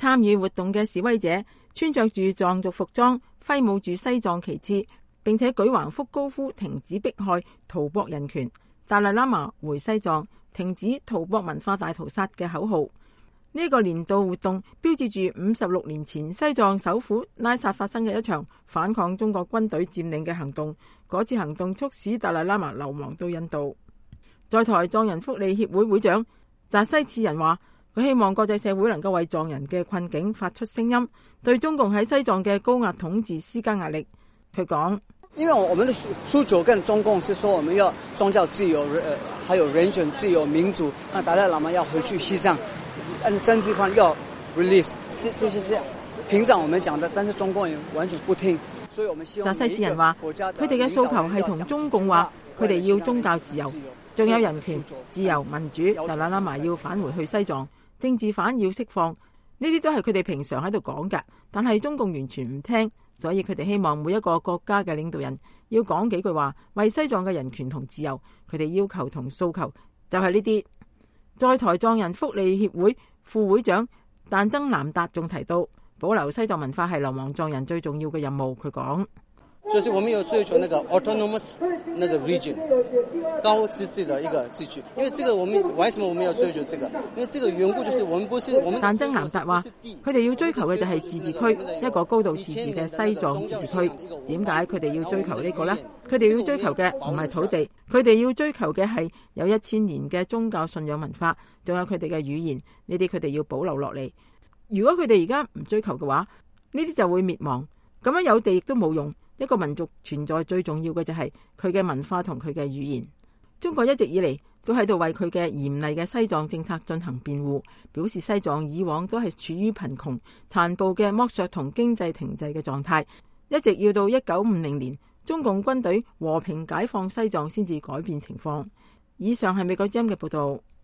參與活動嘅示威者穿着住藏族服裝，揮舞住西藏旗幟，並且舉橫幅高呼停止迫害圖博人權、達賴喇嘛回西藏、停止圖博文化大屠殺嘅口號。呢個年度活動標誌住56年前西藏首府拉薩發生嘅一場反抗中國軍隊佔領嘅行動。嗰次行動促使達賴喇嘛流亡到印度。在台藏人福利協會會長扎西次仁話，佢希望國際社會能夠為藏人嘅困境發出聲音，對中共喺西藏嘅高壓統治施加壓力。佢講： 因為我們的訴求跟中共是說，我們要宗教自由，還有人權自由、民主。那達賴喇嘛要回去西藏，按政治方要 release， 這些是平常我們講的，但是中共也完全不聽。所以我們希望扎西次仁話，佢哋嘅訴求係同中共話，佢哋要宗教自由，仲有人權、自由、民主。達賴喇嘛要返回去西藏，政治犯要釋放，呢啲都係佢哋平常喺度講㗎。但係中共完全唔聽，所以佢哋希望每一個國家嘅領導人要講幾句話，為西藏嘅人權同自由。佢哋要求同訴求就係呢啲。在台藏人福利協會副會長但曾南達仲提到，保留西藏文化係流亡藏人最重要嘅任務。佢講： 就是我們有追求那個 autonomous 那個 region 高自治的一個自治，因為這個我們為什麼我們要追求這個？因為這個緣故就是我們不是我們。 但曾南達話，佢哋要追求嘅就係自治區，一個高度自治嘅西藏自治區。點解佢哋要追求呢個呢？佢哋要追求嘅唔係土地，佢哋要追求嘅係有1000年嘅宗教信仰文化，仲有佢哋嘅語言，呢啲佢哋要保留落嚟。如果佢哋而家唔追求嘅話，呢啲就會滅亡。咁樣有地亦都冇用。一個民族存在最重要嘅就係佢嘅文化同佢嘅語言。中國一直以嚟都喺度為佢嘅嚴厲嘅西藏政策進行辯護，表示西藏以往都係處於貧窮、殘暴嘅剝削同經濟停滯嘅狀態，一直要到1950年中共軍隊和平解放西藏先至改變情況。以上係美國之音嘅報道。